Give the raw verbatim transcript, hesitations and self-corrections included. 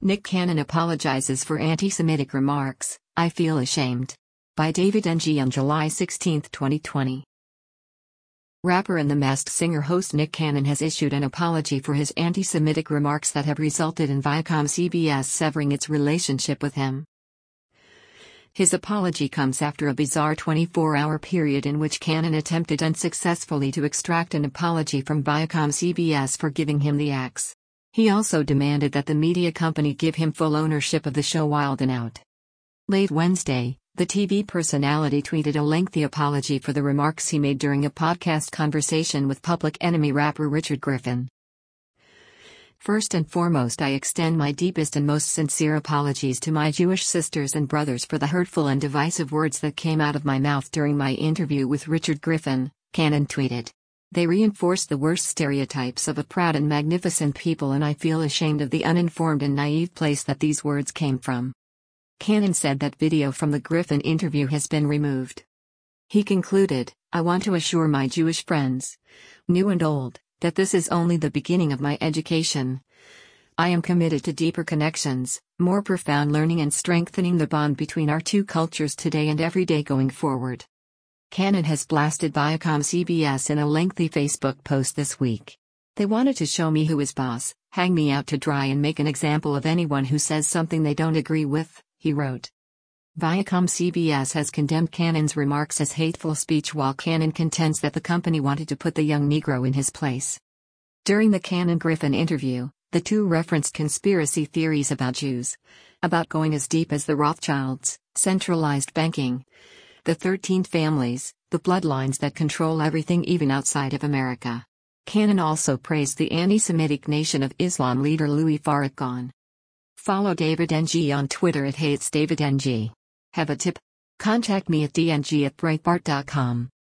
Nick Cannon apologizes for anti-Semitic remarks, "I feel ashamed." By David N G on July sixteenth, twenty twenty. Rapper and The Masked Singer host Nick Cannon has issued an apology for his anti-Semitic remarks that have resulted in Viacom C B S severing its relationship with him. His apology comes after a bizarre twenty-four hour period in which Cannon attempted unsuccessfully to extract an apology from Viacom C B S for giving him the axe. He also demanded that the media company give him full ownership of the show Wild 'N Out. Late Wednesday, the T V personality tweeted a lengthy apology for the remarks he made during a podcast conversation with Public Enemy rapper Richard Griffin. "First and foremost, I extend my deepest and most sincere apologies to my Jewish sisters and brothers for the hurtful and divisive words that came out of my mouth during my interview with Richard Griffin," Cannon tweeted. "They reinforce the worst stereotypes of a proud and magnificent people, and I feel ashamed of the uninformed and naive place that these words came from." Cannon said that video from the Griffin interview has been removed. He concluded, "I want to assure my Jewish friends, new and old, that this is only the beginning of my education. I am committed to deeper connections, more profound learning, and strengthening the bond between our two cultures today and every day going forward." Cannon has blasted Viacom C B S in a lengthy Facebook post this week. "They wanted to show me who is boss, hang me out to dry, and make an example of anyone who says something they don't agree with," he wrote. Viacom C B S has condemned Cannon's remarks as hateful speech, while Cannon contends that the company wanted to put the young Negro in his place. During the Cannon-Griffin interview, the two referenced conspiracy theories about Jews, about going as deep as the Rothschilds, centralized banking, the thirteen families, the bloodlines that control everything even outside of America. Cannon also praised the anti-Semitic Nation of Islam leader Louis Farrakhan. Follow David N G on Twitter at Hey It's David N G. Have a tip? Contact me at d n g at breitbart dot com.